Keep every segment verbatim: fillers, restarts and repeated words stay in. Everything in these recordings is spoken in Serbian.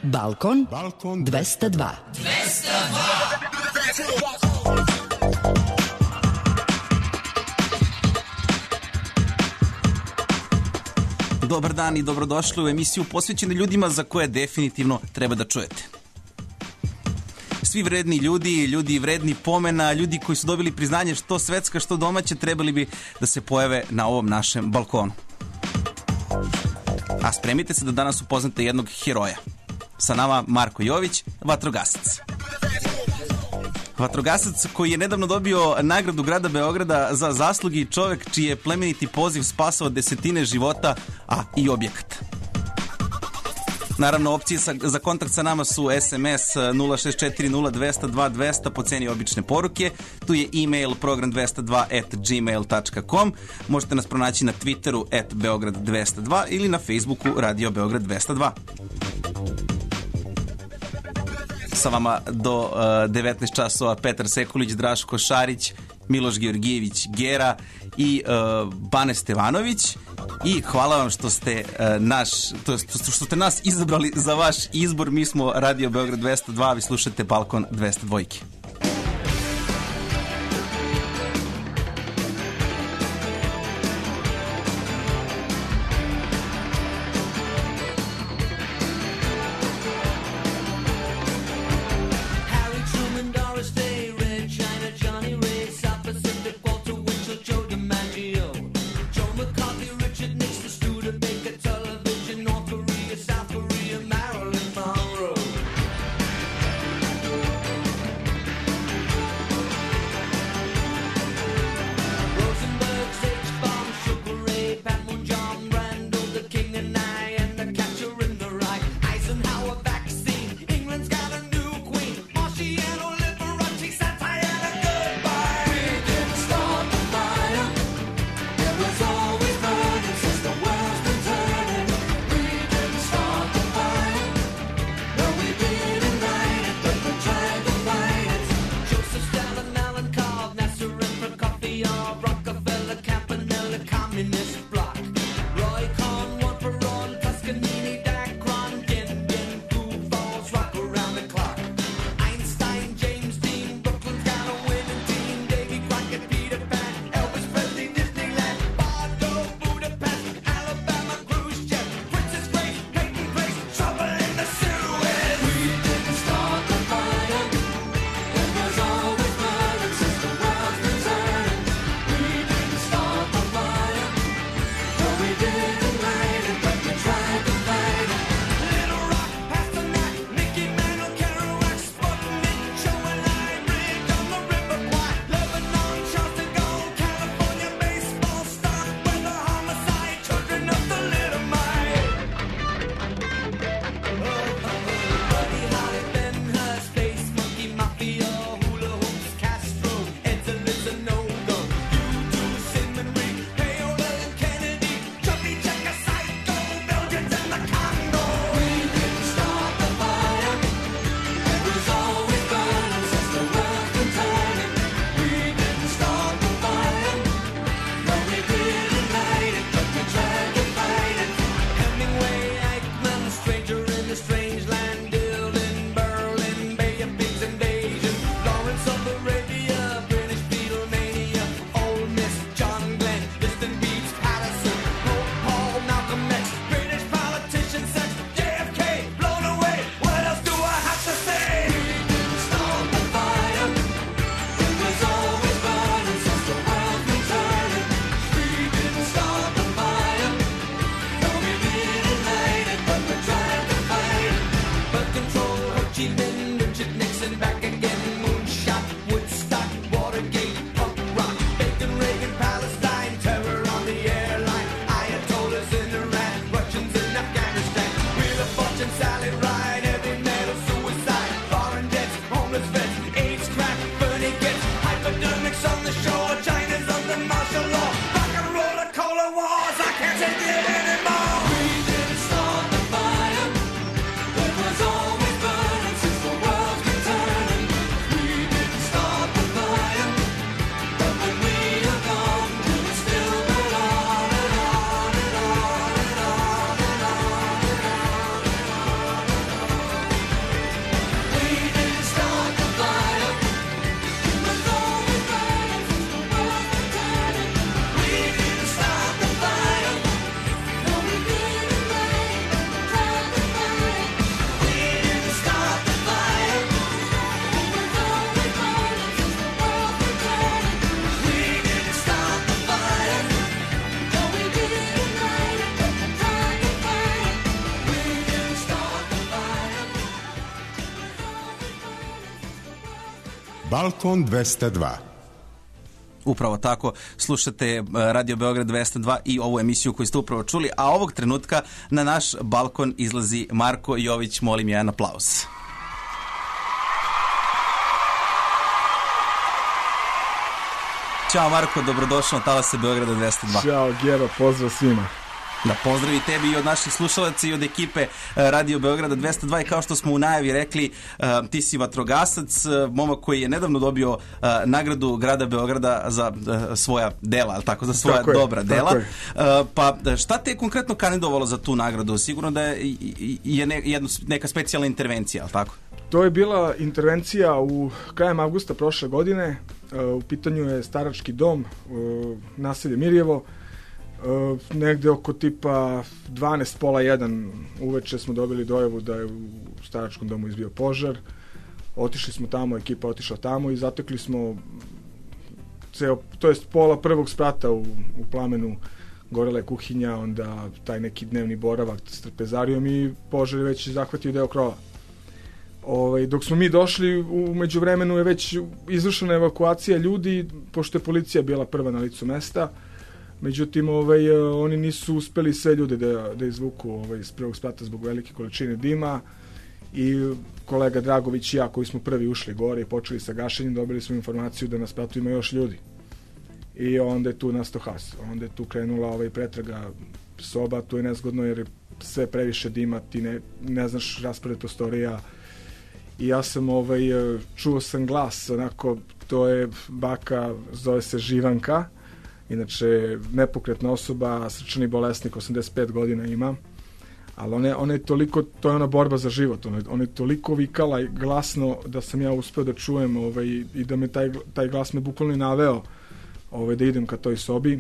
Balkon, Balkon dvesta dva. dvesta dva. Dobar dan i dobrodošli u emisiju posvećenu ljudima za koje definitivno treba da čujete. Svi vredni ljudi, ljudi vredni pomena, ljudi koji su dobili priznanje što svetska, što domaće, trebali bi da se pojave na ovom našem balkonu. A spremite se da danas upoznate jednog heroja. Sa nama Marko Jović, vatrogasac. Vatrogasac koji je nedavno dobio nagradu grada Beograda za zasluge i čovek čiji je plemeniti poziv spasao desetine života, a i objekata. Naravno, opcije sa, za kontakt sa nama su es em es nula šest četiri nula dvesta dva dvesta po ceni obične poruke. Tu je e-mail program dvesta dva at gmail tačka com. Možete nas pronaći na Twitteru at beograd dvesta dva ili na Facebooku Radio Beograd dvesta dva. Sa vama do uh, devetnaest časova Petar Sekulić, Draško Šarić, Miloš Georgijević Gera i uh, Bane Stevanović. I hvala vam što ste uh, naš, to jest, što ste nas izabrali za vaš izbor. Mi smo Radio Beograd dvesta dva, vi slušate Balkon dvesta dva. Balkon dvesta dva. Upravo tako, slušate Radio Beograd dvesta dva i ovu emisiju koju ste upravo čuli, a ovog trenutka na naš balkon izlazi Marko Jović. Molim jedan aplauz. Ćao Marko, dobrodošao na talase Beograda dvesta dva. Ćao Gero, pozdrav svima. Da, pozdrav i tebi i od naših slušalaca i od ekipe Radio Beograda dvesta dva i kao što smo u najavi rekli, ti si vatrogasac, momak koji je nedavno dobio nagradu grada Beograda za svoja dela, ali tako, za svoja tako dobra je, dela. Je. Pa šta te je konkretno kandidovalo za tu nagradu? Sigurno da je, je ne, jedno, neka specijalna intervencija, ali tako? To je bila intervencija u krajem avgusta prošle godine. U pitanju je starački dom, naselje Mirjevo. Uh, negde oko tipa dvanaest, pola jedan uveče smo dobili dojavu da je u staračkom domu izbio požar. Otišli smo tamo, ekipa otišla tamo i zatekli smo ceo, to jest pola prvog sprata u, u plamenu. Gorela je kuhinja, onda taj neki dnevni boravak s trpezarijom i požar je već zahvatio deo krova. Ovaj, dok smo mi došli, u međuvremenu je već izvršena evakuacija ljudi, pošto je policija bila prva na licu mesta. Međutim, ovaj, oni nisu uspeli sve ljude da, da izvuku ovaj, iz prvog sprata zbog velike količine dima i kolega Dragović i ja koji smo prvi ušli gore i počeli sa gašenjem, dobili smo informaciju da na spratu ima još ljudi. I onda je tu nastao haos. Onda je tu krenula ovaj, pretraga soba, tu je nezgodno jer je sve previše dima, ti ne, ne znaš raspored prostorija. I ja sam, ovaj, čuo sam glas, onako, to je baka, zove se Živanka, inače nepokretna osoba, srčani bolesnik, osamdeset pet godina ima, ali ona, ona je toliko, to je ona borba za život, ona, ona je toliko vikala i glasno da sam ja uspeo da čujem ovaj, i da me taj, taj glas me bukvalno naveo ovaj, da idem ka toj sobi.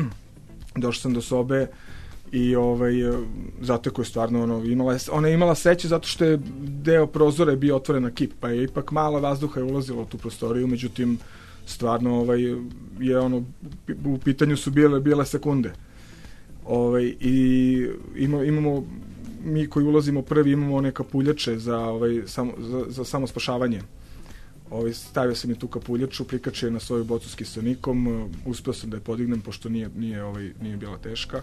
Došao sam do sobe i ovaj, zato je stvarno ono, imala, ona je imala sreće zato što je deo prozora je bio otvoren na kip, pa je ipak malo vazduha je ulazilo u tu prostoriju, međutim stvarno ovaj, je ono, u pitanju su bile, bile sekunde. Ovaj, i ima, imamo, mi koji ulazimo prvi imamo one kapuljače za, ovaj, samo, za, za samo spašavanje. Ovaj, stavio sam je tu kapuljaču, prikačio je na svoju bocu s kiselnikom, uspeo sam da je podignem pošto nije, nije, ovaj, nije bila teška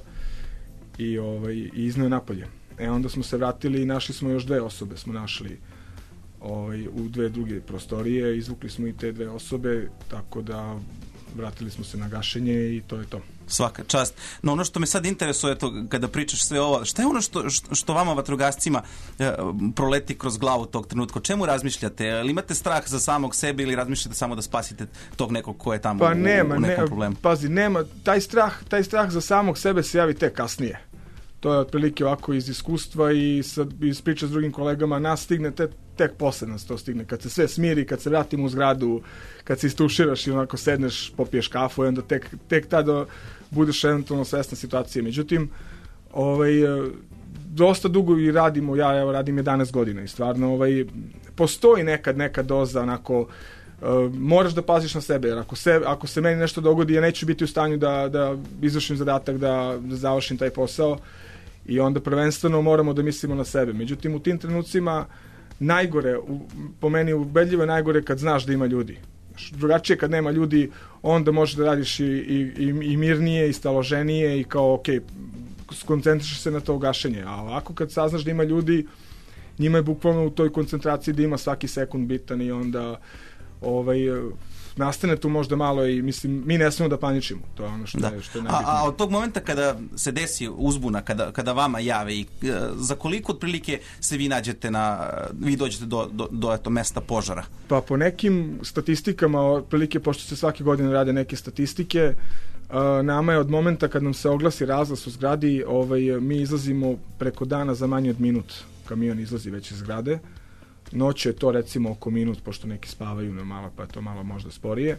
i, ovaj, i izneo je napolje. E onda smo se vratili i našli smo još dve osobe, smo našli ovaj, u dve druge prostorije, izvukli smo i te dve osobe, tako da vratili smo se na gašenje i to je to. Svaka čast. No ono što me sad interesuje to kada pričaš sve ovo, šta je ono što, što vama vatrogascima e, proleti kroz glavu tog trenutka? O čemu razmišljate? Ali imate strah za samog sebe ili razmišljate samo da spasite tog nekog ko je tamo pa u, nema, u nekom ne, problemu? Pazi, nema, taj strah, taj strah za samog sebe se javi tek kasnije. To je otprilike ovako iz iskustva i sa, iz priča s drugim kolegama, nas stigne te, tek posle nas to stigne. Kad se sve smiri, kad se vratimo u zgradu, kad se istuširaš i onako sedneš, popiješ kafu i onda tek, tek tada budeš eventualno svesna situacije. Međutim, ovaj, dosta dugo i radimo, ja evo radim jedanaest godina i stvarno ovaj, postoji nekad neka doza onako, uh, moraš da paziš na sebe, jer ako se, ako se meni nešto dogodi, ja neću biti u stanju da, da izvršim zadatak, da, da završim taj posao i onda prvenstveno moramo da mislimo na sebe. Međutim, u tim trenucima najgore, u, po meni ubedljivo je najgore kad znaš da ima ljudi. Drugačije kad nema ljudi, onda možeš da radiš i, i, i mirnije i staloženije i kao ok, skoncentrišeš se na to gašenje, a ovako kad saznaš da ima ljudi, njima je bukvalno u toj koncentraciji da ima svaki sekund bitan i onda ovaj, nastane tu možda malo i mislim, mi ne smemo da paničimo, to je ono što, da. je, što je najbitnije. A, a od tog momenta kada se desi uzbuna, kada, kada vama jave i e, za koliko otprilike se vi nađete na, vi dođete do, do, do eto, mesta požara? Pa po nekim statistikama, otprilike, pošto se svake godine rade neke statistike, e, nama je od momenta kad nam se oglasi razglas u zgradi, ovaj, mi izlazimo preko dana za manje od minut, kamion izlazi već iz zgrade. Noć je to recimo oko minut, pošto neki spavaju na malo, pa je to malo možda sporije.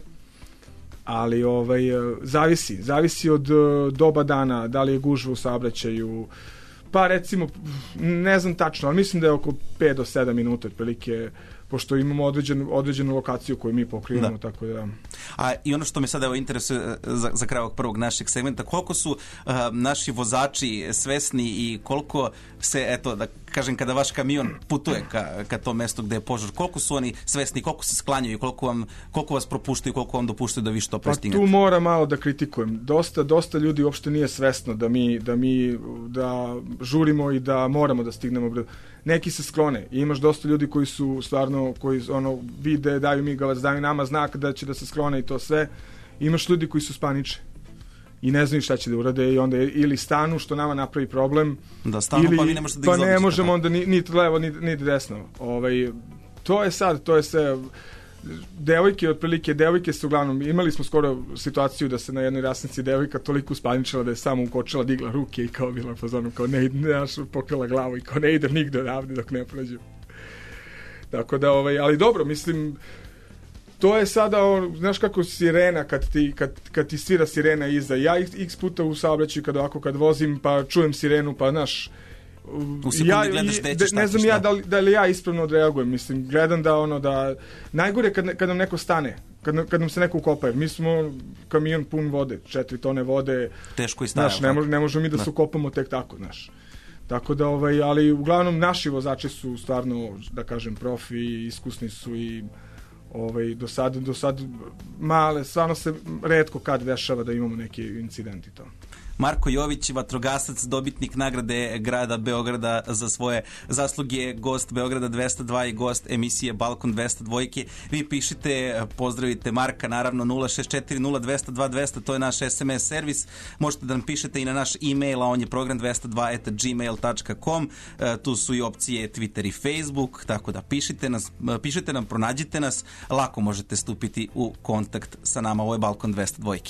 Ali ovaj, zavisi, zavisi od doba dana, da li je gužva u saobraćaju, pa recimo, ne znam tačno, ali mislim da je oko pet do sedam minuta otprilike pošto imamo određenu, određenu lokaciju koju mi pokrivamo, da. Tako da... A i ono što me sad evo interesuje za, za kraj ovog prvog našeg segmenta, koliko su uh, naši vozači svesni i koliko se, eto, da kažem, kada vaš kamion putuje ka, ka tom mestu gde je požar, koliko su oni svesni, koliko se sklanjaju, koliko, vam, koliko vas propuštaju, koliko vam dopuštaju da vi što prestignete? Pa tu mora malo da kritikujem. Dosta, dosta ljudi uopšte nije svesno da mi, da mi da žurimo i da moramo da stignemo. Neki se sklone. I imaš dosta ljudi koji su stvarno, koji ono, vide, daju migavac, daju nama znak da će da se sklone i to sve. I imaš ljudi koji su spaniče i ne znaju šta će da urade i onda ili stanu, što nama napravi problem. Da stanu, ili, pa vi ne možete da ih pa zaobiđete. Ne možemo onda ni, ni levo, ni, ni desno. Ovaj, to je sad, to je sve... Devojke, otprilike, devojke su uglavnom, imali smo skoro situaciju da se na jednoj rasnici devojka toliko uspaničila da je samo ukočila, digla ruke i kao bila fazonu, kao ne ide, naš pokrila glavu i kao ne idem nigde odavde dok ne prođem. Tako da, ovaj, ali dobro, mislim, to je sada, on, znaš kako sirena, kad ti, kad, kad ti svira sirena iza, ja x puta u saobraćaju kad ovako, kad vozim, pa čujem sirenu, pa znaš, u sekundi ja, gledaš gde ćeš, ne znam ja da li, da li ja ispravno odreagujem, mislim, gledam da ono da, najgore kad, kad nam neko stane, kad, kad nam se neko ukopa, jer mi smo kamion pun vode, četiri tone vode, teško i staja, znaš, ne, mož, ne možemo mi da, da se ukopamo tek tako, znaš. Tako da, ovaj, ali uglavnom naši vozači su stvarno, da kažem, profi, iskusni su i ovaj, do sad, do sad male, stvarno se retko kad dešava da imamo neki incidenti to. Marko Jović, vatrogasac, dobitnik nagrade grada Beograda za svoje zasluge, gost Beograda dvesta dva i gost emisije Balkon dvesta dva. Vi pišite, pozdravite Marka, naravno nula šest četiri nula dvesta dva dvesta, to je naš es em es servis. Možete da nam pišete i na naš e-mail, a on je program dvesta dva at gmail dot com. Tu su i opcije Twitter i Facebook, tako da pišite, nas, pišite nam, pronađite nas, lako možete stupiti u kontakt sa nama. Ovo je Balkon dvesta dva.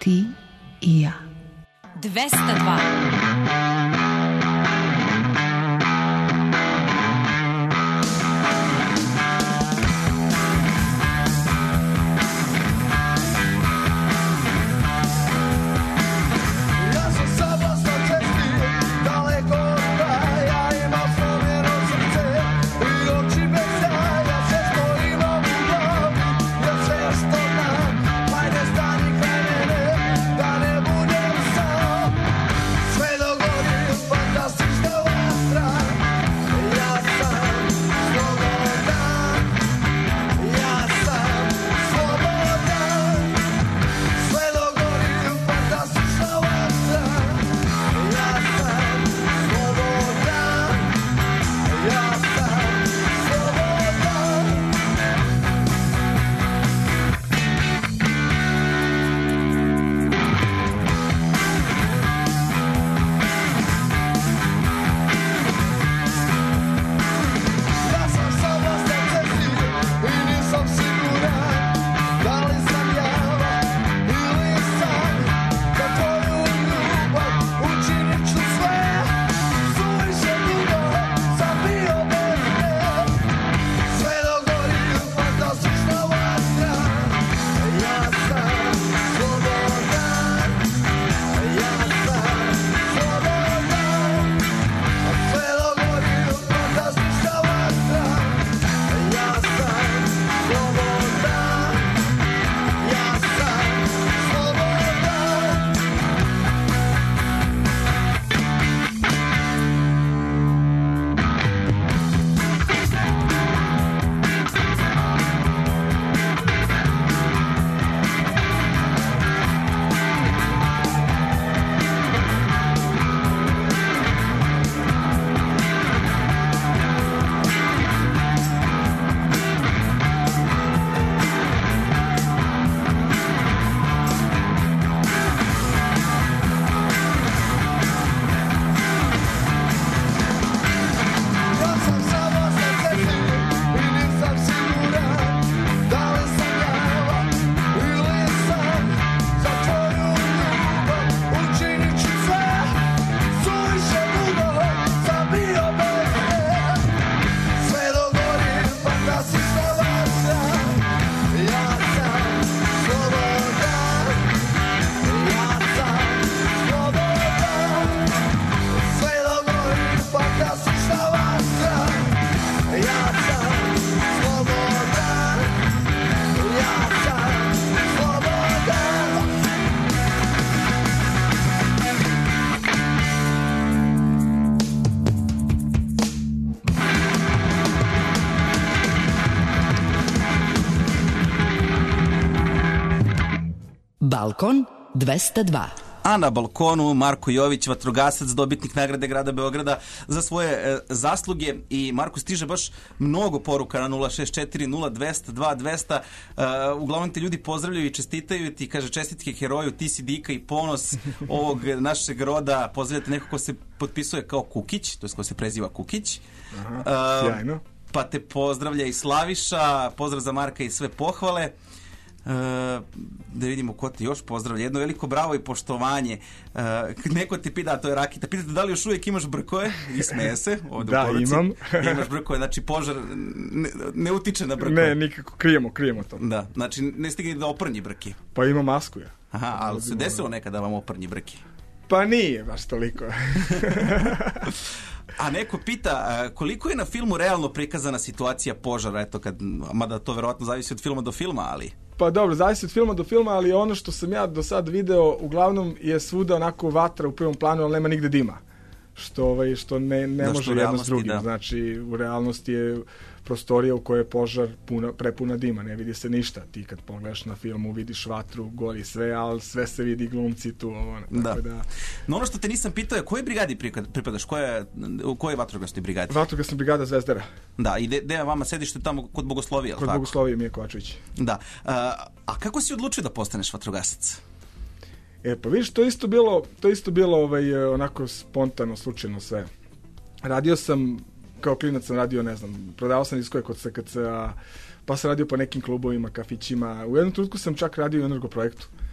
Ti i ja. dvesta dva. Balkon dvesta dva. A na balkonu Marko Jović, vatrogasac, dobitnik nagrade grada Beograda za svoje e, zasluge. I Marko, stiže baš mnogo poruka na nula šest četiri nula dvesta dva dvesta. E, uglavnom te ljudi pozdravljaju i čestitaju ti, kaže čestitke heroju, ti si dika i ponos ovog našeg roda. Pozdravljate neko ko se potpisuje kao Kukić, to je ko se preziva Kukić. Aha, sjajno. E, pa te pozdravlja i Slaviša, pozdrav za Marka i sve pohvale. Uh, da vidimo ko te još pozdravlja. Jedno veliko bravo i poštovanje. Uh, neko te pita, to je Rakita, pitate da li još uvijek imaš brkoje i smeje se ovdje. Da, imam. Imaš brkoje, znači požar ne, ne utiče na brkoje. Ne, nikako, krijemo, krijemo to. Da, znači ne stigne da oprnji brki. Pa ima masku ja. Aha, ali se desilo nekada da vam oprnji brki? Pa nije baš toliko. A neko pita koliko je na filmu realno prikazana situacija požara, eto kad, mada to verovatno zavisi od filma do filma, ali... Pa dobro, zavisi od filma do filma, ali ono što sam ja do sad video, uglavnom je svuda onako vatra u prvom planu, ali nema nigde dima. Što, ovaj, što ne, ne da, može što jedno s drugim. Da. Znači, u realnosti je prostorija u kojoj je požar puna, prepuna dima, ne vidi se ništa. Ti kad pogledaš na filmu, vidiš vatru, gori sve, ali sve se vidi, glumci tu. Ovo, da. Tako da. No ono što te nisam pitao je koje brigadi pripadaš, koje, u kojoj vatrogasnoj brigadi? Vatrogasna brigada Zvezdara. Da, i gde je vama sedište tamo kod Bogoslovije? Kod Bogoslovije Mije Kovačević. Da. A, a kako si odlučio da postaneš vatrogasac? E, pa vidiš, to isto bilo, to isto bilo ovaj, onako spontano, slučajno sve. Radio sam, kao klinac sam radio, ne znam, prodavao sam diskove kod S K C-a, pa sam radio po nekim klubovima, kafićima. U jednom trenutku sam čak radio u Energoprojektu.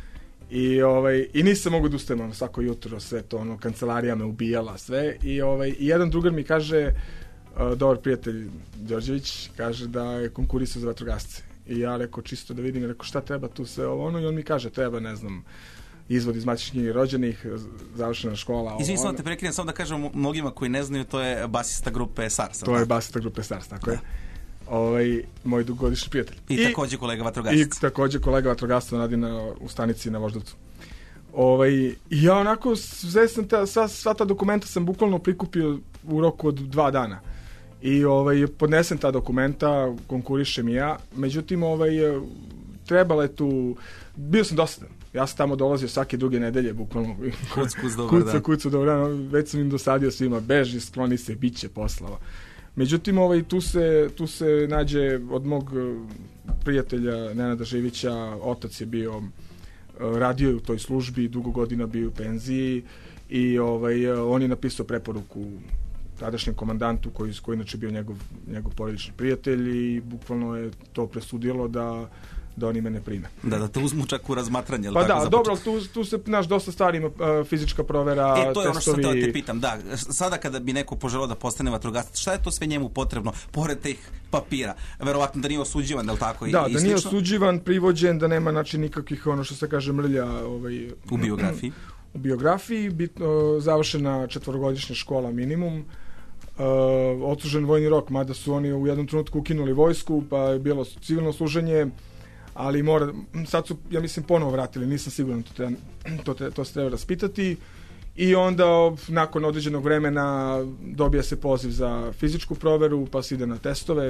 I, ovaj, i nisam mogu da ustajem ono, svako jutro, sve to, ono, kancelarija me ubijala, sve. I, ovaj, i jedan drugar mi kaže, uh, dobar prijatelj Đorđević, kaže da je konkurisao za vatrogasce. I ja rekao, čisto da vidim, rekao, šta treba tu sve ovo, ono, i on mi kaže, treba, ne znam, izvod iz matičnih knjiga rođenih, završena škola. Izvini, samo da te prekinem, samo da kažem mnogima koji ne znaju, to je basista grupe SARS. To je basista grupe SARS, tako da. je. Ovaj, moj dugogodišnji prijatelj. I, I takođe kolega vatrogasac. I takođe kolega vatrogasac radi na, u stanici na Voždovcu. Ovaj, I ja onako, sve sam ta, sva, sva ta dokumenta sam bukvalno prikupio u roku od dva dana. I ovaj, podnesem ta dokumenta, konkurišem i ja. Međutim, ovaj, trebalo je tu, bio sam dosadan. Ja sam tamo dolazio svake druge nedelje, bukvalno. Kuc, kuc, dobar dan. Kuca, kuca, dobar dan. Već sam im dosadio svima, beži, skloni se, bit će poslava. Međutim, ovaj, tu, se, tu se nađe od mog prijatelja Nenada Živića, otac je bio, radio je u toj službi, dugo godina bio u penziji i ovaj, on je napisao preporuku tadašnjem komandantu koji, koji inače bio njegov, njegov porodični prijatelj i bukvalno je to presudilo da da oni mene prime. Da, da te uzmu čak u razmatranje. Pa tako, da, dobro, tu, tu se, naš, dosta stvari ima, uh, fizička provera, testovi. E, to je testovi. Ono što te, te pitam, da, sada kada bi neko poželao da postane vatrogasac, šta je to sve njemu potrebno, pored tih papira? Verovatno da nije osuđivan, da li tako? Da, i, da i nije osuđivan, privođen, da nema, znači, nikakvih, ono što se kaže, mrlja. Ovaj, u biografiji? U biografiji, bitno, završena četvorogodišnja škola minimum, Uh, odslužen vojni rok, mada su oni u jednom trenutku ukinuli vojsku, pa je bilo civilno služenje, ali mora, sad su, ja mislim, ponovo vratili, nisam siguran, to, treba, to, te, to se treba raspitati i onda nakon određenog vremena dobija se poziv za fizičku proveru, pa se ide na testove,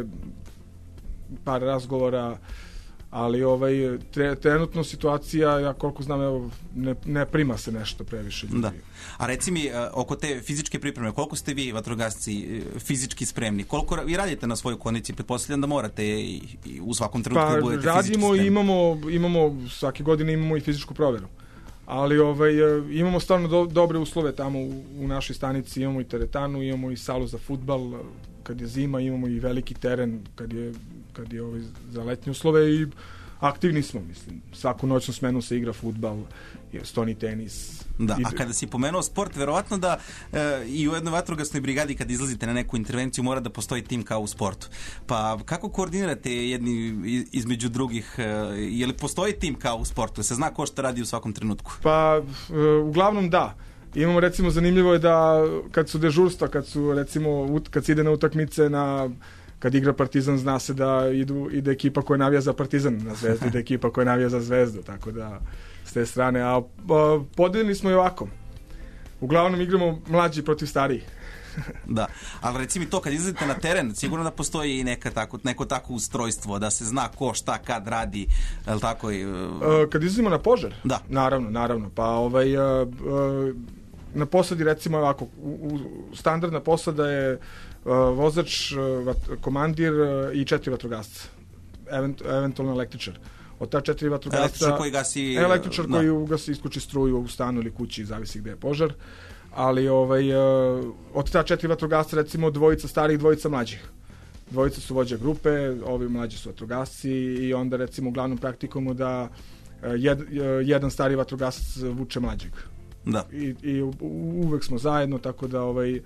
par razgovora, ali ovaj, tre, trenutno situacija, ja koliko znam, evo, ne, ne prima se nešto previše ljudi. Da. A reci mi, oko te fizičke pripreme, koliko ste vi, vatrogasci, fizički spremni? Koliko vi radite na svojoj kondiciji? Pretpostavljam da morate i, i u svakom trenutku pa, da budete fizički spremni. Pa radimo i imamo, imamo, svake godine imamo i fizičku proveru. Ali ovaj, imamo stvarno do, dobre uslove tamo u, u našoj stanici, imamo i teretanu, imamo i salu za fudbal, kad je zima, imamo i veliki teren kad je, kad je ovaj, za letnje uslove i aktivni smo, mislim. Svaku noćnu smenu se igra fudbal, stoni tenis. Da, I... a kada si pomenuo sport, verovatno da e, i u jednoj vatrogasnoj brigadi kad izlazite na neku intervenciju mora da postoji tim kao u sportu. Pa kako koordinirate jedni između drugih? E, je li postoji tim kao u sportu? Se zna ko šta radi u svakom trenutku? Pa, e, uglavnom da. Imamo, recimo, zanimljivo je da kad su dežurstva, kad su, recimo, kad se ide na utakmice, na kad igra Partizan, zna se da idu, ide ekipa koja navija za Partizan, na Zvezdu ide ekipa koja navija za Zvezdu, tako da s te strane, a, a podeljeni smo i ovako. Uglavnom igramo mlađi protiv starijih. Da, ali reci mi to, kad izlazite na teren, sigurno da postoji i neka tako, neko tako ustrojstvo, da se zna ko šta kad radi, je li tako? I, uh... Kad izlazimo na požar? Da. Naravno, naravno. Pa ovaj, uh, uh, na posadi, recimo ovako, u, u, standardna posada je uh, vozač, uh, komandir uh, i četiri vatrogasca, Event, eventualno električar. Od ta četiri vatrogasca... Električar koji gasi... Električar da. koji ugasi, isključi struju u stanu ili kući, zavisi gde je požar. Ali ovaj, uh, od ta četiri vatrogasca, recimo, dvojica starih, dvojica mlađih. Dvojica su vođe grupe, ovi mlađi su vatrogasci i onda, recimo, uglavnom praktikujemo da uh, jed, uh, jedan stari vatrogasac vuče mlađeg. Da. I, i uvek smo zajedno, tako da ovaj,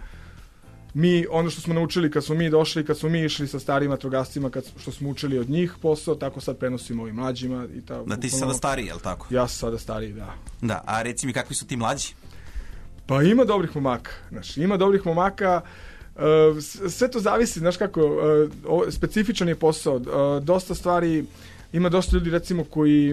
mi, ono što smo naučili kad smo mi došli, kad smo mi išli sa starim vatrogascima, kad, što smo učili od njih posao, tako sad prenosimo ovim mlađima. I ta, da, ti si sada stariji, je li tako? Ja sam sada stariji, da. Da, a reci mi kakvi su ti mlađi? Pa ima dobrih momaka, znaš, ima dobrih momaka, uh, sve to zavisi, znaš kako, uh, specifičan je posao, uh, dosta stvari, ima dosta ljudi, recimo, koji,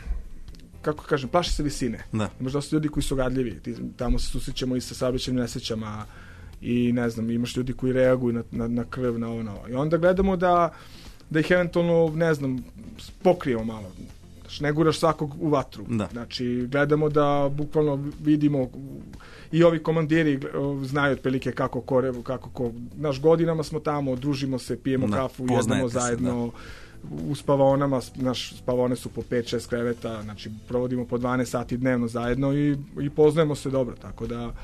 kako kažem, plaše se visine. Da. Imaš dosta ljudi koji su gadljivi, ti, tamo se susrećemo i sa saobraćajnim nesrećama i ne znam, imaš ljudi koji reaguju na, na, na krv, na ovo, na ovo. I onda gledamo da, da ih eventualno, ne znam, pokrijemo malo. Znači, ne guraš svakog u vatru. Da. Znači, gledamo da bukvalno vidimo i ovi komandiri znaju otprilike kako ko, kako ko, naš godinama smo tamo, družimo se, pijemo da, kafu, jedemo zajedno, se, u spavaonama, naš spavaone su po pet šest kreveta, znači provodimo po dvanaest sati dnevno zajedno i, i poznajemo se dobro, tako da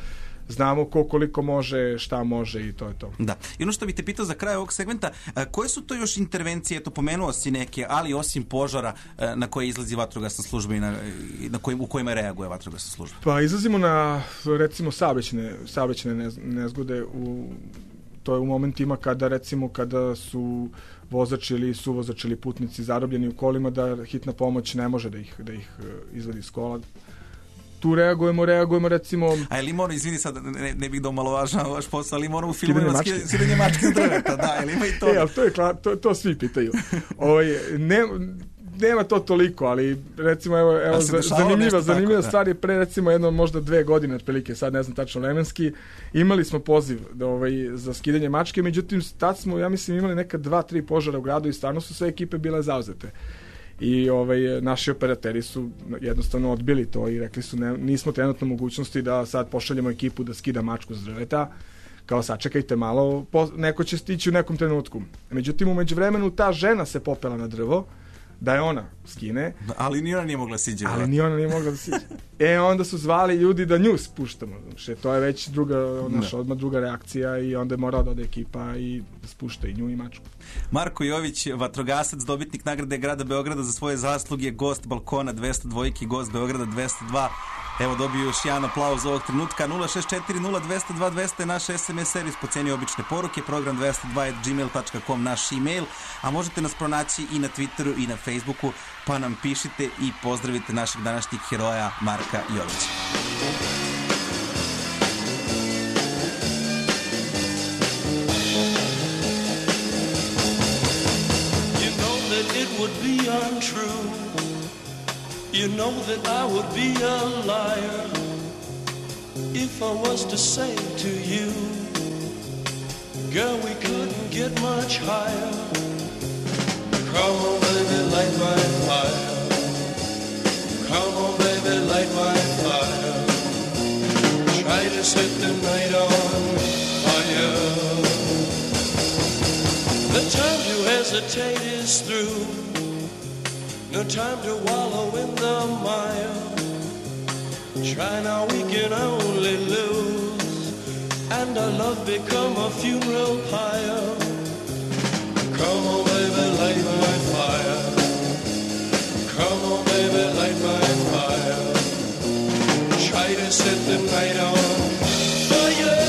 znamo ko koliko može, šta može i to je to. Da. I ono što bih te pitao za kraj ovog segmenta, koje su to još intervencije, eto pomenuo si neke, ali osim požara na koje izlazi vatrogasna služba i na, na kojim, u kojima reaguje vatrogasna služba? Pa izlazimo na recimo saobraćajne saobraćajne nezgode, u to je u momentima kada recimo kada su vozač ili suvozač ili putnici zarobljeni u kolima, da hitna pomoć ne može da ih, da ih izvadi iz kola. Tu reagujemo, reagujemo recimo... A je li mora, izvini sad, ne, ne bih da omalovažavam vaš posao, ali mora u filmu skidanje mačke s drveta, da, ili ima i to? E, ali to je klar, to, to svi pitaju. Ovaj, ne, nema to toliko, ali recimo, evo, evo zanimljiva, zanimljiva tako, stvar je pre recimo jedno možda dve godine otprilike, sad ne znam tačno vremenski, imali smo poziv da, ovaj, za skidanje mačke, međutim tad smo, ja mislim, imali neka dva, tri požara u gradu i stvarno su sve ekipe bile zauzete. I ovaj, naši operateri su jednostavno odbili to i rekli su ne, nismo trenutno mogućnosti da sad pošaljemo ekipu da skida mačku s drveta, kao sačekajte malo, po, neko će stići u nekom trenutku. Međutim, u međuvremenu ta žena se popela na drvo, da je ona skine. Ali ni ona nije mogla siđe. Ali ni ona nije mogla da siđe. E, onda su zvali ljudi da nju spuštamo. Znači, to je već druga, naša odmah druga reakcija i onda je morala da ode ekipa i spušta i nju i mačku. Marko Jović, vatrogasac, dobitnik nagrade grada Beograda za svoje zasluge, gost Balkona dvesta dva, gost Beograda dvesta dva. Evo, dobiju još jedan aplauz ovog trenutka. Nula šest četiri nula dvesta dva dvesta je naš es em es servis po ceni obične poruke, program dvesta dva at gmail dot com naš e-mail, a možete nas pronaći i na Twitteru i na Facebooku, pa nam pišite i pozdravite našeg današnjeg heroja Marka Jovića. You know that it would be untrue. You know that I would be a liar if I was to say to you, girl, we couldn't get much higher. Come on, baby, light my fire. Come on, baby, light my fire. Try to set the night on fire. The time to hesitate is through. No time to wallow in the mire. Try now, we can only lose, and our love become a funeral pyre. Come on, baby, light my fire. Come on, baby, light my fire. Try to set the night on fire.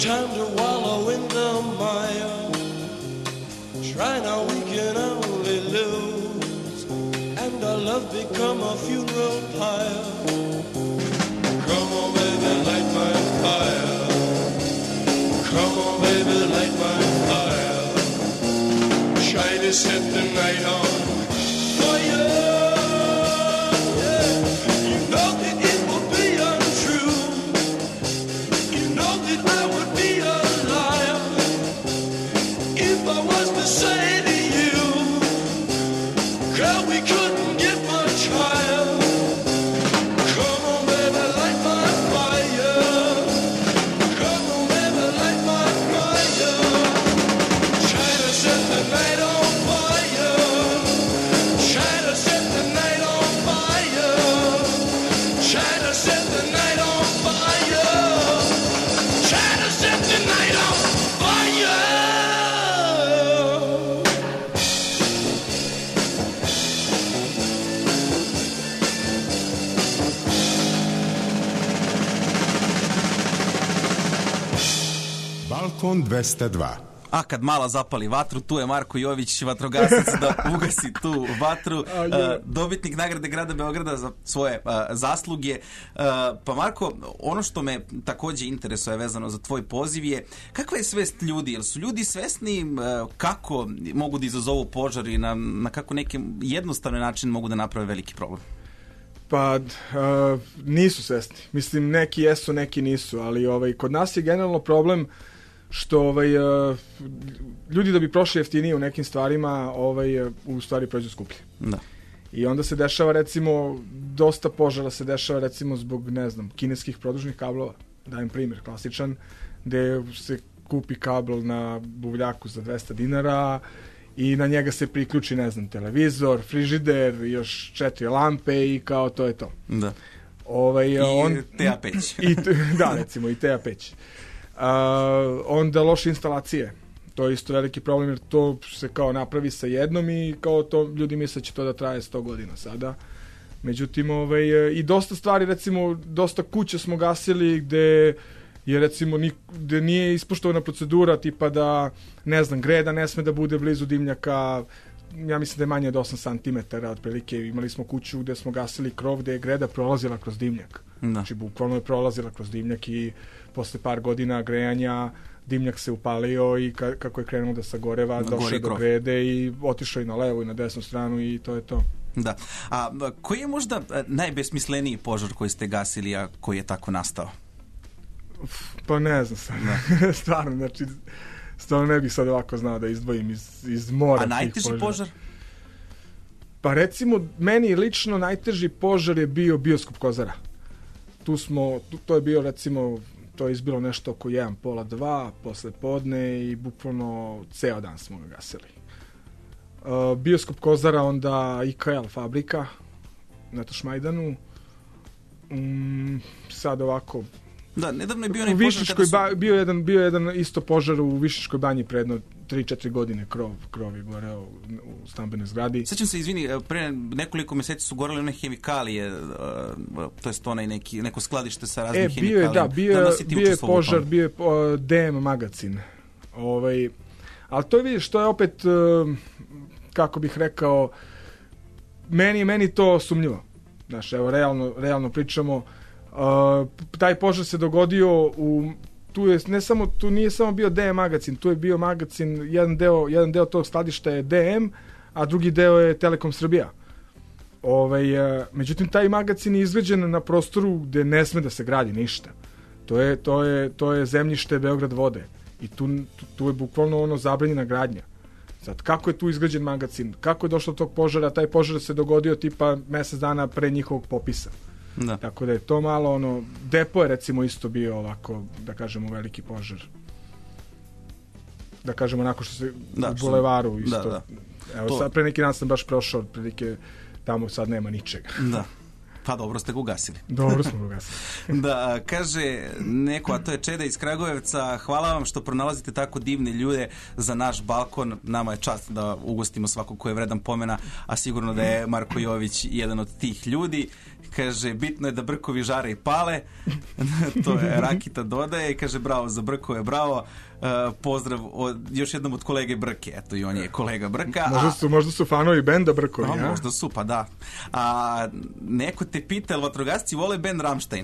time to wallow in the mire. Try now, we can only lose, and our love become a funeral pyre. Come on, baby, light my fire. Come on, baby, light my fire. Try to set the night on fire. Yeah. You know that it will be untrue. You know that I would be a liar if I was to say to you, girl, we couldn't get much higher. Come on, baby, light my fire. Come on, baby, light my fire. Try to set the night on fire. Try to set the night on fire. Try to set the night on fire. Try to set the night on fire. Balkon dvesta dva. A kad mala zapali vatru, tu je Marko Jović, vatrogasac, da ugasi tu vatru. Uh, dobitnik nagrade grada Beograda za svoje uh, zasluge. Uh, pa Marko, ono što me takođe interesuje vezano za tvoj poziv je kakva je svest ljudi? Jel su ljudi svesni uh, kako mogu da izazovu požar i na, na kako neki jednostavni način mogu da naprave veliki problem? Pa uh, nisu svesni. Mislim, neki jesu, neki nisu, ali ovaj, kod nas je generalno problem što ovaj, uh, ljudi da bi prošli jeftinije u nekim stvarima, ovaj, uh, u stvari prođu skuplje. Da. I onda se dešava, recimo, dosta požara se dešava, recimo, zbog, ne znam, kineskih produžnih kablova. Dajem primjer, klasičan, gde se kupi kabel na buvljaku za dvesta dinara i na njega se priključi, ne znam, televizor, frižider, još četiri lampe i kao to je to. Da. Ovaj, I on, te a peć. I, da, recimo, i te a peć. Uh, onda loše instalacije. To je isto veliki problem jer to se kao napravi sa jednom i kao to ljudi misle će to da traje sto godina sada. Međutim, ovaj, i dosta stvari, recimo, dosta kuće smo gasili gde je recimo nik, gde nije ispoštovana procedura tipa da, ne znam, greda ne sme da bude blizu dimnjaka. Ja mislim da je manje od osam santimetara otprilike. Imali smo kuću gde smo gasili krov gde je greda prolazila kroz dimnjak. Da. Znači, bukvalno je prolazila kroz dimnjak i posle par godina grejanja dimnjak se upalio i ka, kako je krenuo da sagoreva, došao do grede i otišao i na levu i na desnu stranu i to je to. Da. A koji je možda najbesmisleniji požar koji ste gasili, a koji je tako nastao? Pa ne znam sad. Stvarno, znači, stvarno ne bih sad ovako znao da izdvojim iz, iz mora. A najteži požar? Pa recimo, meni lično najteži požar je bio bioskop Kozara. Tu smo, tu, to je bio recimo, to je izbilo nešto oko jedan, pola dva, posle podne i bukvalno ceo dan smo ga gasili. Uh, bioskop Kozara, onda I K L fabrika na Tašmajdanu. Um, sad ovako, da, nedavno je bio onaj požar kada su... ba, bio, jedan, bio jedan isto požar u Višničkoj banji predno tri četiri godine, krov, krov je goreo u stambenoj zgradi. Sećam se, izvini, pre nekoliko meseci su gorele one hemikalije, to jest onaj neki, neko skladište sa raznim e, hemikalijama. Da, bio je, da bio je požar, bio je uh, D M magazin. Ovaj, ali to je, vidiš, to je opet, uh, kako bih rekao, meni, meni to sumnjivo. Znaš, evo, realno, realno pričamo, uh, taj požar se dogodio u... Tu je ne samo tu nije samo bio D M magazin, tu je bio magazin, jedan deo jedan deo tog skladišta je D M, a drugi deo je Telekom Srbija. Ovaj međutim taj magazin je izgrađen na prostoru gde ne sme da se gradi ništa. To je to je to je zemljište Beograd vode i tu tu, tu je bukvalno ono zabranjena gradnja. Sad kako je tu izgrađen magazin? Kako je došlo do tog požara? Taj požar se dogodio tipa mesec dana pre njihovog popisa. Da. Tako da je to malo ono, depo je recimo isto bio ovako, da kažemo, veliki požar. Da kažemo onako što se da, u bulevaru isto. Da, da. Evo to... sad pre neki dan sam baš prošao, prilike tamo sad nema ničega. Da. Pa dobro ste ga ugasili. Dobro smo ga ugasili. Da, kaže neko, a to je Čeda iz Kragujevca, hvala vam što pronalazite tako divne ljude za naš balkon. Nama je čast da ugostimo svakog ko je vredan pomena, a sigurno da je Marko Jović jedan od tih ljudi. Kaže, bitno je da brkovi žare i pale. To je Rakita dodaje i kaže, bravo za brkove, bravo. Uh, pozdrav od, još jednom od kolege Brke. Eto, i on je kolega Brka. Možda su, možda su fanovi benda Brkovi, a, ja? Možda su, pa da. A neko te pita, jel vatrogasci vole bend Rammstein?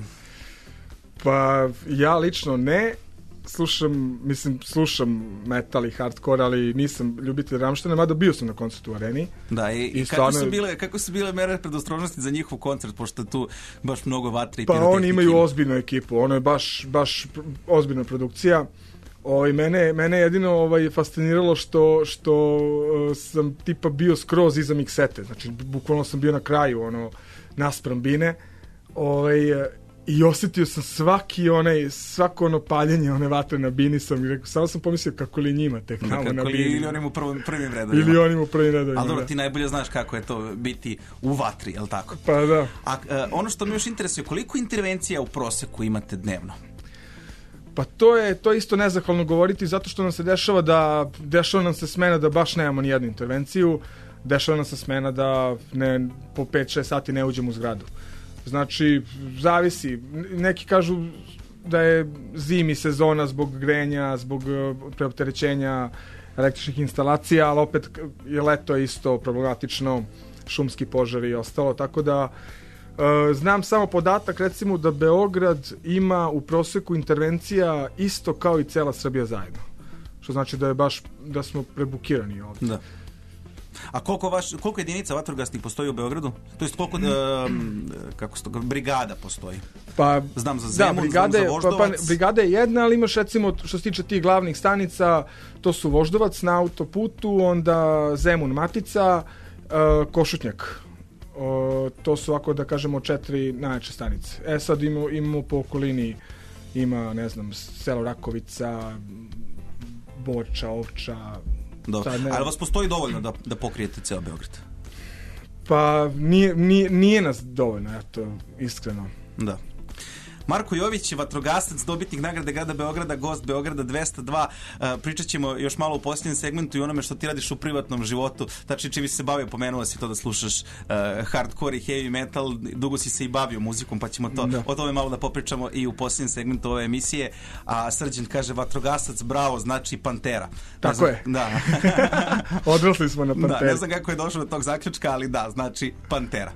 Pa ja lično ne. Slušam, mislim, slušam metal i hardcore, ali nisam ljubitelj Rammsteina, mada bio sam na koncertu u Areni. Da, i, i, i kako, stvarno... su bile, kako su bile mere predostrožnosti za njihov koncert, pošto je tu baš mnogo vatre i pa pirotehnike? Pa oni imaju ozbiljnu ekipu, ono je baš, baš ozbiljna produkcija. Ovaj, mene, mene jedino ovaj, fasciniralo što, što uh, sam tipa bio skroz iza miksete, znači bukvalno sam bio na kraju, ono, naspram bine, ovaj, uh, i osjetio sam svaki onaj, svako ono paljenje one vatre na bini sam i rekao, samo sam pomislio kako li njima tek tamo na bini. Ili onim u prvim, prvim redovima. Ili onim u prvim redovima. Ali dobro, ti najbolje znaš kako je to biti u vatri, je li tako? Pa da. A uh, ono što me još interesuje, koliko intervencija u proseku imate dnevno? Pa to je to isto nezahvalno govoriti zato što nam se dešava da dešava nam se smena da baš nemamo ni jednu intervenciju, dešava nam se smena da ne po pet šest sati ne uđemo u zgradu. Znači zavisi, neki kažu da je zimi sezona zbog grenja, zbog preopterećenja električnih instalacija, ali opet je leto isto problematično, šumski požari i ostalo, tako da Uh, znam samo podatak, recimo da Beograd ima u proseku intervencija isto kao i cela Srbija zajedno. Što znači da je baš, da smo prebukirani ovdje. Da. A koliko, vaš, koliko jedinica vatrogasnih postoji u Beogradu? To jest koliko um, kako sto, brigada postoji? Pa, znam za Zemun, da, brigade, znam za Voždovac. Pa, pa, brigada je jedna, ali imaš recimo što se tiče tih glavnih stanica, to su Voždovac na autoputu, onda Zemun Matica, uh, Košutnjak. O, to su, ako da kažemo, četiri najjače stanice. E sad imamo, imamo po okolini, ima, ne znam, selo Rakovica, Borča, Ovča. Dobro, ne... ali vas postoji dovoljno da, da pokrijete ceo Beograd? Pa nije, nije, nije nas dovoljno, eto, iskreno. Da. Marko Jović, vatrogasac, dobitnik nagrade grada Beograda, gost Beograda dvesta dva. Uh, pričat ćemo još malo u posljednjem segmentu i onome što ti radiš u privatnom životu. Tači, čim si se bavio, pomenuo si to da slušaš uh, hardcore i heavy metal, dugo si se i bavio muzikom, pa ćemo to, da. o tome malo da popričamo i u posljednjem segmentu ove emisije. A Srđan kaže, vatrogasac, bravo, znači Pantera. Tako znam, je. Da. Odrasli smo na Panteri. Da, ne znam kako je došlo do tog zaključka, ali da, znači Pantera.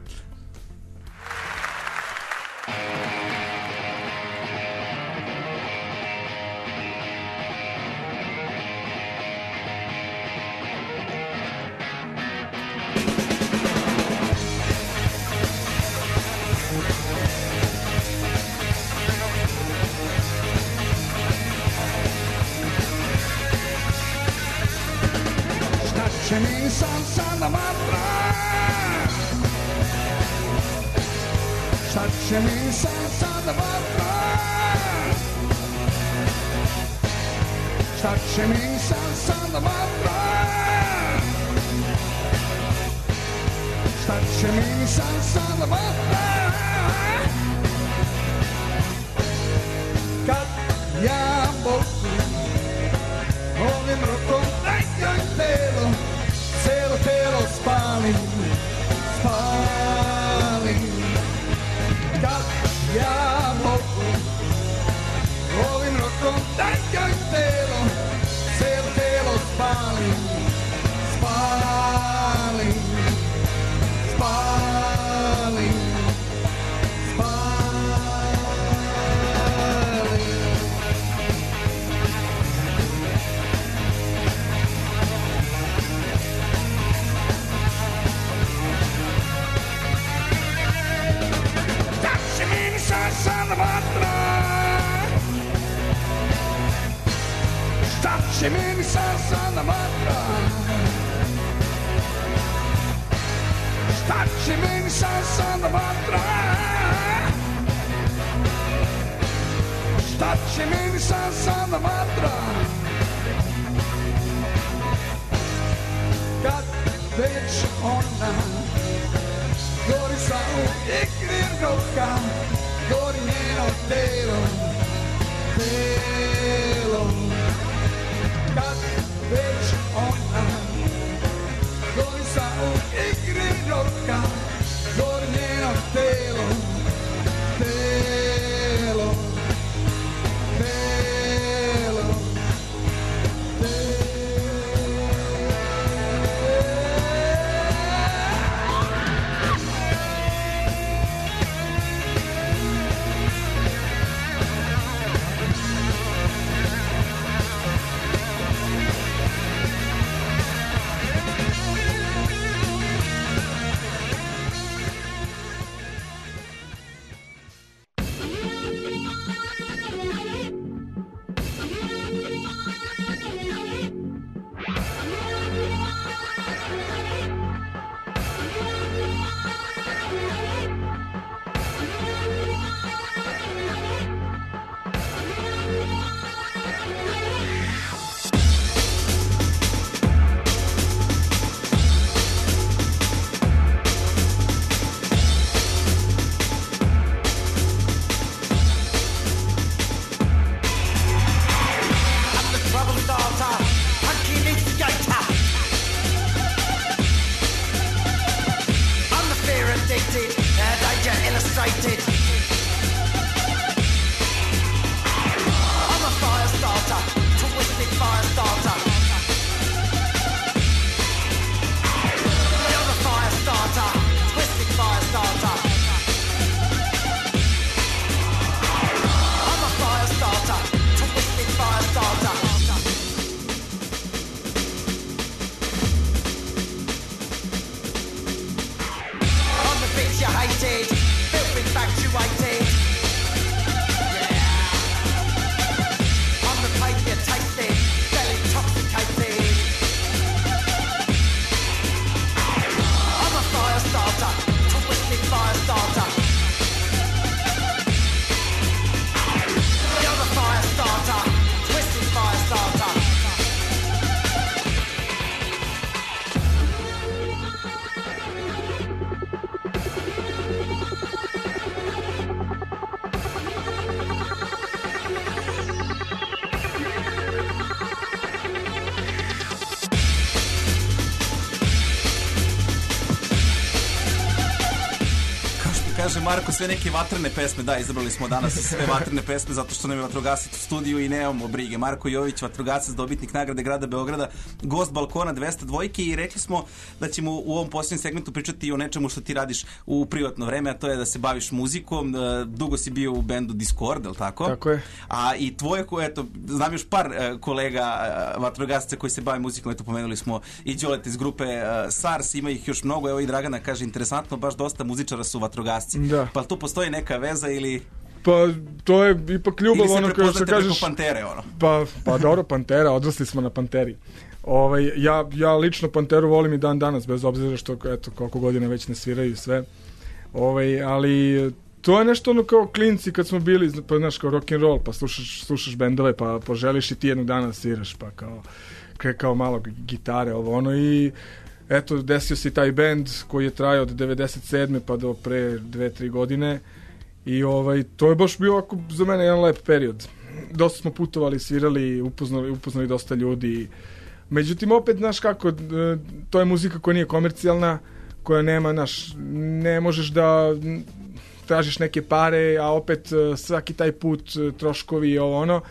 Kad već ona gori sa uvijek roka, gori njeno telo, telo. Kad već ona gori sa u igri roka, gori njeno telo, telo, telo, telo. Kaže Marko, sve neke vatrene pesme, da, izabrali smo danas sve vatrene pesme zato što nam je vatrogasac u studiju i nemamo brige. Marko Jović, vatrogasac, dobitnik nagrade grada Beograda, gost Balkona dvesta dva i rekli smo da ćemo u ovom posljednjem segmentu pričati i o nečemu što ti radiš u privatno vreme, a to je da se baviš muzikom. Dugo si bio u bendu Discord, je li tako? Tako je. A i tvoje, eto, znam još par kolega vatrogasca koji se bave muzikom, eto, pomenuli smo i Đoleta iz grupe SARS, ima ih još mnogo, evo i Dragana kaže, interesantno, baš dosta muzičara su vatrogasci. Da. Pa tu postoji neka veza ili... Pa to je ipak ljubav, ono kao što kažeš... Ili se prepoznate preko Pantere, ono? Pa, pa dobro, Pantera, odrasli smo na Panteri. Ovaj, ja, ja lično Panteru volim i dan danas, bez obzira što, eto, koliko godina već ne sviraju sve. Ovaj, ali to je nešto ono kao klinci kad smo bili, pa znaš, kao rock and roll, pa slušaš, slušaš bendove, pa poželiš i ti jednog dana sviraš, pa kao, kao malo gitare, ovo ono i... Eto, desio se taj bend koji je trajao od devedeset sedme pa do pre dve tri godine i ovaj, to je baš bio ovako za mene jedan lep period. Dosta smo putovali, svirali, upoznali, upoznali dosta ljudi. Međutim, opet, znaš kako, to je muzika koja nije komercijalna, koja nema, znaš, ne možeš da tražiš neke pare, a opet svaki taj put, troškovi i ovo ono.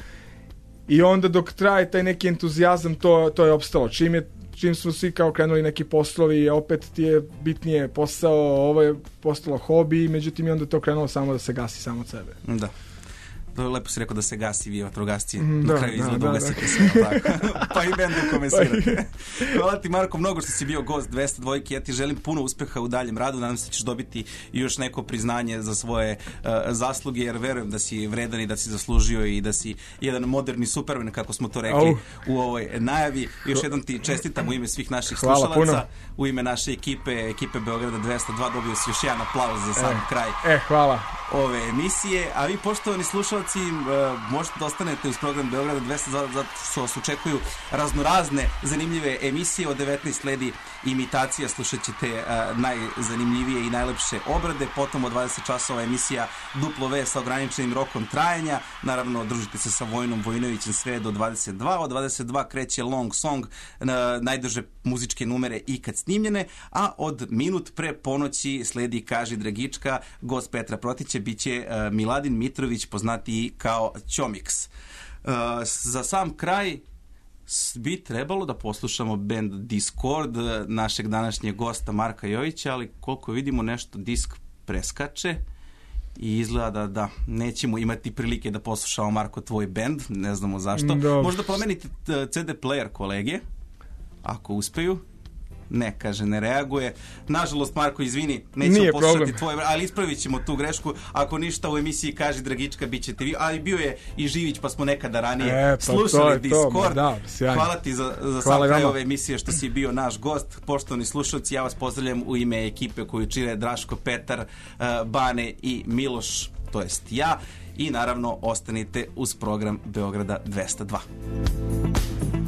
I onda dok traje taj neki entuzijazam, to, to je opstalo. Čim je čim smo svi kao krenuli neki poslovi, opet ti je bitnije posao, ovo je postalo hobi, međutim i onda to krenulo samo da se gasi samo od sebe. Da. Lepo si rekao da se gasi vi vatrogasci, mm, na da, kraju izgleda da, da, ugasite sve, pa i bend u kome svirate. Hvala ti Marko mnogo što si bio gost dvesta dva, ja ti želim puno uspeha u daljem radu, nadam se da ćeš dobiti još neko priznanje za svoje uh, zasluge, jer verujem da si vredan i da si zaslužio i da si jedan moderni superman, kako smo to rekli Au. u ovoj najavi. Još jednom ti čestitam u ime svih naših Hvala slušalaca, puno. U ime naše ekipe, ekipe Beograda dvesta dva, dobio si još jedan aplauz za sam e, kraj. E, hvala. ove emisije, a vi poštovani slušalci možete da ostanete uz program Beograda dvesta dva zato što vas očekuju raznorazne zanimljive emisije. Od devetnaest sledi imitacija, slušat ćete najzanimljivije i najlepše obrade, potom od dvadeset časova emisija Duplo V sa ograničenim rokom trajanja, naravno družite se sa Vojnom Vojinovićem sve do dvadeset dva, od dvadeset dva kreće Long Song, najdrže muzičke numere ikad snimljene, a od minut pre ponoći sledi Kaži Dragička, gost Petra Protića biće uh, Miladin Mitrović, poznatiji kao Ćomiks. Uh, za sam kraj bi trebalo da poslušamo band Discord našeg današnjeg gosta Marka Jovića, ali koliko vidimo nešto disk preskače i izgleda da, da nećemo imati prilike da poslušamo, Marko, tvoj band, ne znamo zašto. Dobro. Možda promenite C D player kolege, ako uspeju. Ne, kaže, ne reaguje. Nažalost, Marko, izvini, nećemo poslušati tvoje, ali ispravit ćemo tu grešku. Ako ništa u emisiji Kaži Dragička, bit ćete vi, ali bio je i Živić, pa smo nekada ranije e, pa slušali Discord. Da, hvala ti za, za sam kraj ove emisije što si bio naš gost. Poštovani slušalci, ja vas pozdravljam u ime ekipe koju čine Draško, Petar, Bane i Miloš, to jest ja. I naravno, ostanite uz program Beograda dvesta dva.